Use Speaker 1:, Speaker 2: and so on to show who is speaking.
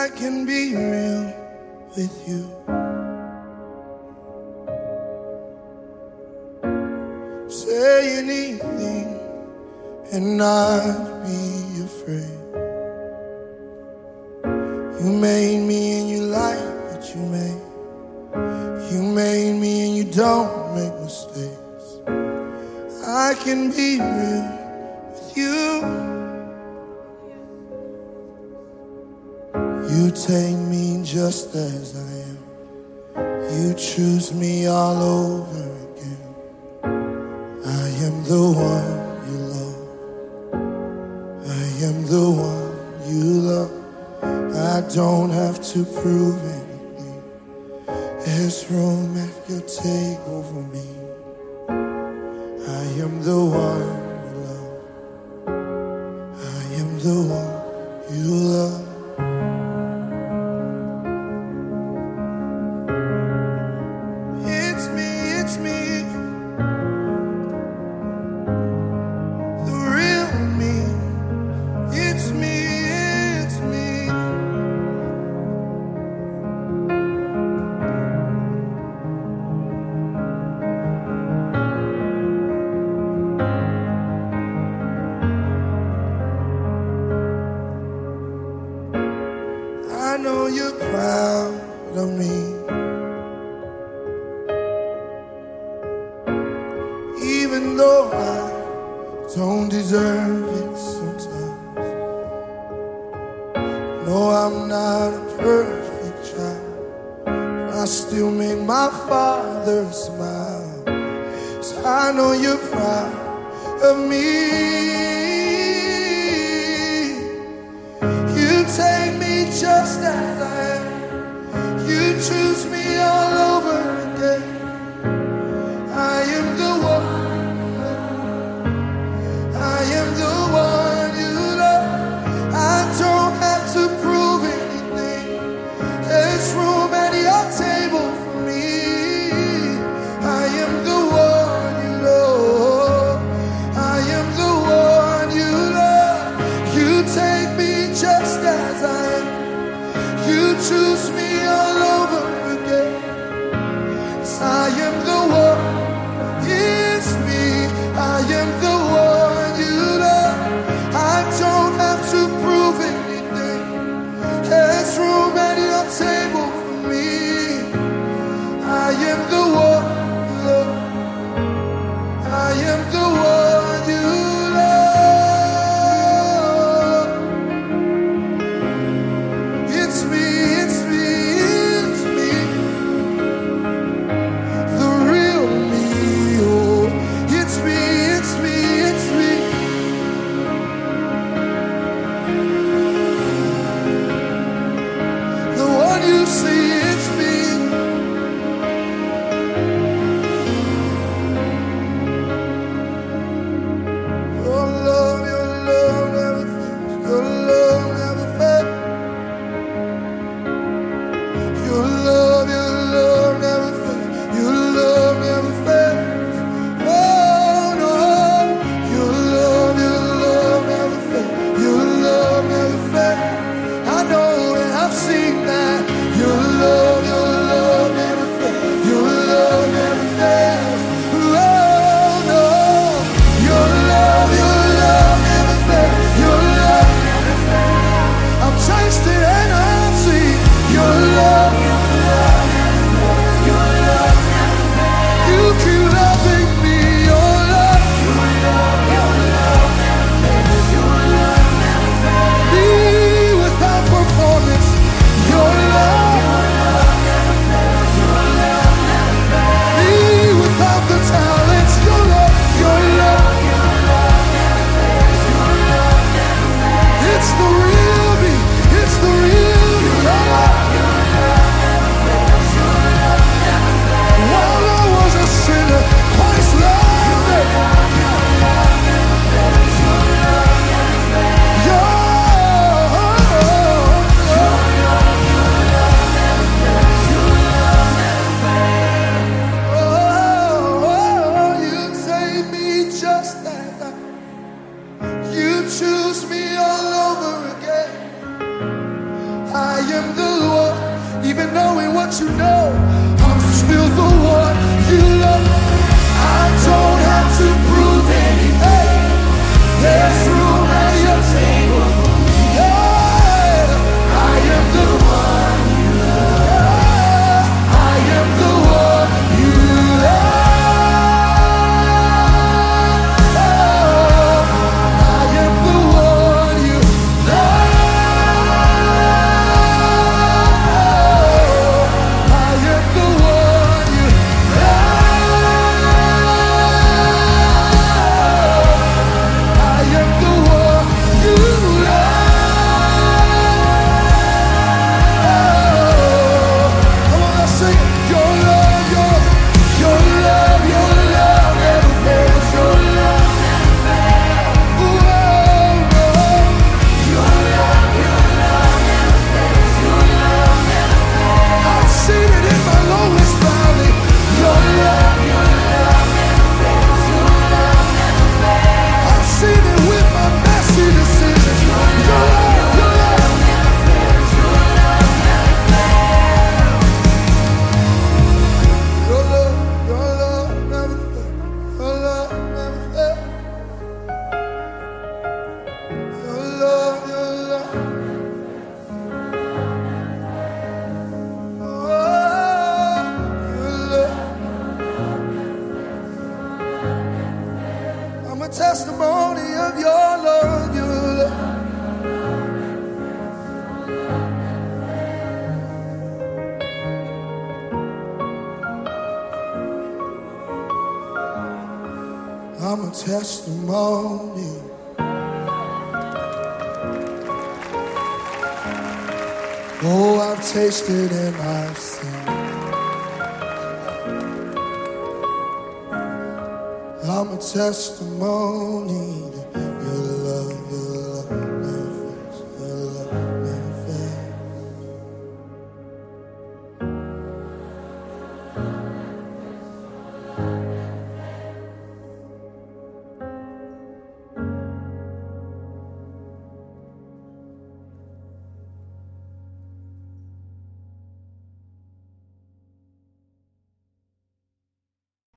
Speaker 1: I can be real with you. Say anything and not be afraid. You made me and you like what you made. You made me and you don't make mistakes. I can be real with you. You take me just as I am. You choose me all over again. I am the one you love. I am the one you love. I don't have to prove anything. There's room at your table for me. I am the one you love. I am the one you love. It's me, the real me. It's me, it's me. I know you're proud of me, even though I don't deserve it sometimes. No, I'm not a perfect child. I still make my father smile. So I know you're proud of me. You take me just as I am. You choose me all over again. I am the one. I am the one you love. I don't have to prove anything. There's room at your table for me. I am the one you love. I am the one you love. You take me just as I am. You choose me all over again. what you know, I'm still the one you love. I don't have to prove anything. There's room at your table for me. Yeah, I am the one you love. I am the one you love. I am the one you love. I am the one you love. I am the one you love. Come on, let's sing it. Your love, your love, your love never fails. Your love never fails. Ooh, oh, your love never fails. Your love never fails. I've seen it in my lowest valley. Your love never fails. Your love never fails. I've seen it with my messy decisions. Your love never fails. Your love never fails. Your love never fails. Your love never fails. Your love. Oh, your love. I'm a testimony of your love, your love. I'm a testimony. Oh, I've tasted and I've seen. I'm a testimony that your